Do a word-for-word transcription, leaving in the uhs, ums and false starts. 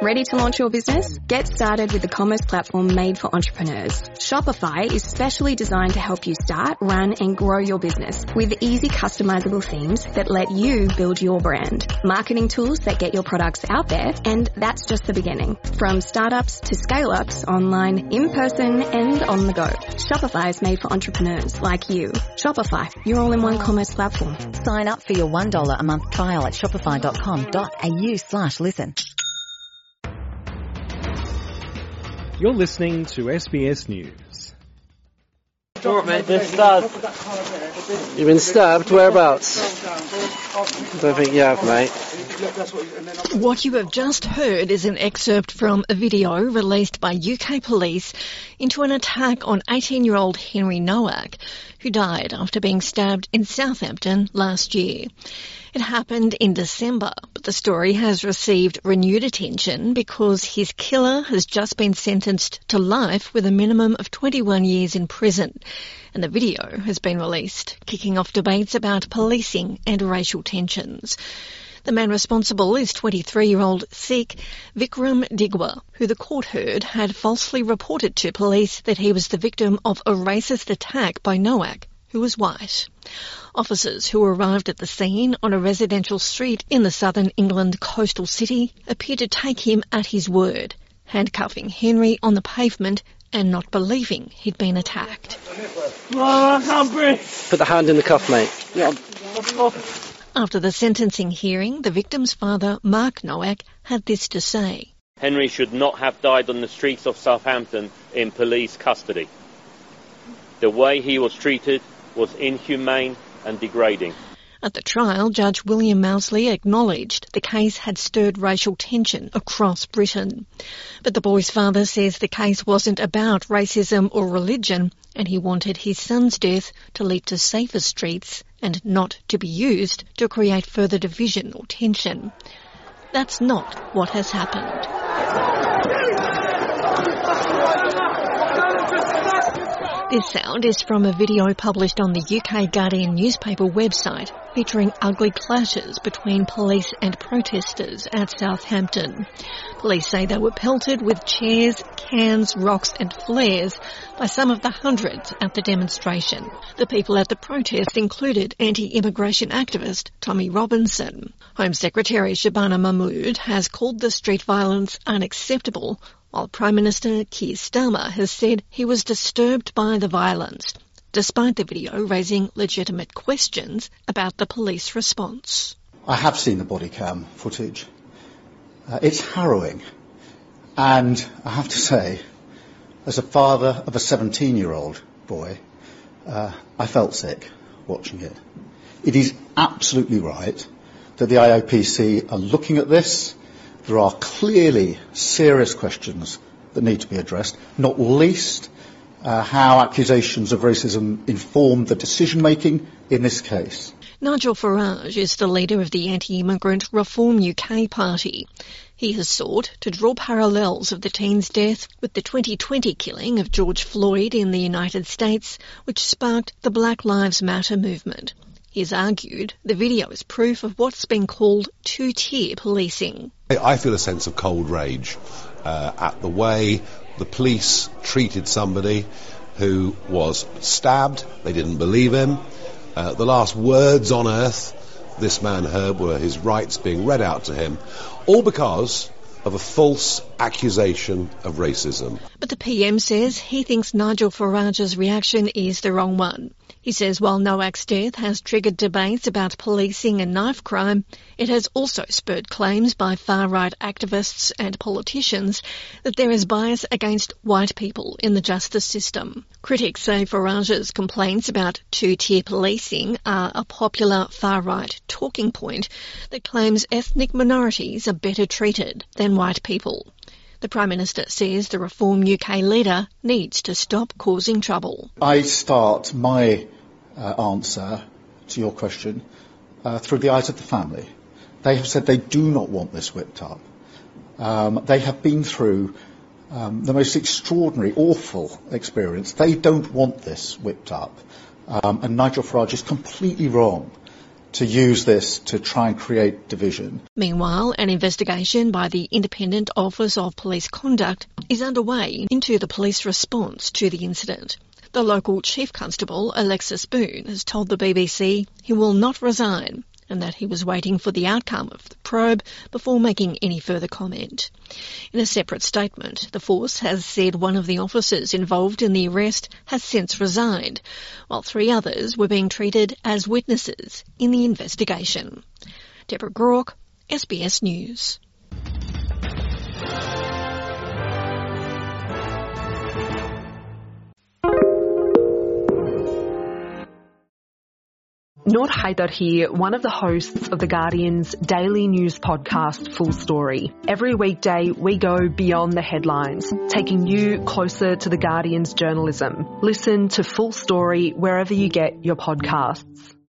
Ready to launch your business? Get started with the commerce platform made for entrepreneurs. Shopify is specially designed to help you start, run and grow your business with easy customizable themes that let you build your brand. Marketing tools that get your products out there, and that's just the beginning. From startups to scale-ups, online, in person and on the go. Shopify is made for entrepreneurs like you. Shopify, your all-in-one commerce platform. Sign up for your one dollar a month trial at shopify.com.au slash listen. You're listening to S B S News. All right, mate. Been stabbed. You've been stabbed? Whereabouts? I don't think you have, mate. What you have just heard is an excerpt from a video released by U K police into an attack on eighteen-year-old Henry Nowak, who died after being stabbed in Southampton last year. It happened in December, but the story has received renewed attention because his killer has just been sentenced to life with a minimum of twenty-one years in prison, and the video has been released, kicking off debates about policing and racial tensions. The man responsible is twenty-three-year-old Sikh Vikram Digwa, who the court heard had falsely reported to police that he was the victim of a racist attack by Nowak, who was white. Officers who arrived at the scene on a residential street in the southern England coastal city appeared to take him at his word, handcuffing Henry on the pavement and not believing he'd been attacked. Oh, I can't breathe. Put the hand in the cuff, mate. Yeah. After the sentencing hearing, the victim's father, Mark Nowak, had this to say. Henry should not have died on the streets of Southampton in police custody. The way he was treated was inhumane and degrading. At the trial, Judge William Mousley acknowledged the case had stirred racial tension across Britain. But the boy's father says the case wasn't about racism or religion, and he wanted his son's death to lead to safer streets and not to be used to create further division or tension. That's not what has happened. This sound is from a video published on the U K Guardian newspaper website featuring ugly clashes between police and protesters at Southampton. Police say they were pelted with chairs, cans, rocks and flares by some of the hundreds at the demonstration. The people at the protest included anti-immigration activist Tommy Robinson. Home Secretary Shabana Mahmood has called the street violence unacceptable, while Prime Minister Keir Starmer has said he was disturbed by the violence, despite the video raising legitimate questions about the police response. I have seen the body cam footage. Uh, it's harrowing. And I have to say, as a father of a seventeen-year-old boy, uh, I felt sick watching it. It is absolutely right that the I O P C are looking at this. There are clearly serious questions that need to be addressed, not least uh, how accusations of racism informed the decision-making in this case. Nigel Farage is the leader of the anti-immigrant Reform U K party. He has sought to draw parallels of the teen's death with the twenty twenty killing of George Floyd in the United States, which sparked the Black Lives Matter movement. He has argued the video is proof of what's been called two-tier policing. I feel a sense of cold rage uh, at the way the police treated somebody who was stabbed. They didn't believe him. Uh, the last words on earth this man heard were his rights being read out to him, all because of a false accusation of racism. But the P M says he thinks Nigel Farage's reaction is the wrong one. He says while Nowak's death has triggered debates about policing and knife crime, it has also spurred claims by far-right activists and politicians that there is bias against white people in the justice system. Critics say Farage's complaints about two-tier policing are a popular far-right talking point that claims ethnic minorities are better treated than white people. The Prime Minister says the Reform U K leader needs to stop causing trouble. I start my uh, answer to your question uh, through the eyes of the family. They have said they do not want this whipped up. Um, they have been through um, the most extraordinary, awful experience. They don't want this whipped up. Um, and Nigel Farage is completely wrong to use this to try and create division. Meanwhile, an investigation by the Independent Office of Police Conduct is underway into the police response to the incident. The local Chief Constable, Alexis Boone, has told the B B C he will not resign and that he was waiting for the outcome of the probe before making any further comment. In a separate statement, the force has said one of the officers involved in the arrest has since resigned, while three others were being treated as witnesses in the investigation. Deborah Grauke, S B S News. Noor Haider here, one of the hosts of The Guardian's daily news podcast, Full Story. Every weekday, we go beyond the headlines, taking you closer to The Guardian's journalism. Listen to Full Story wherever you get your podcasts.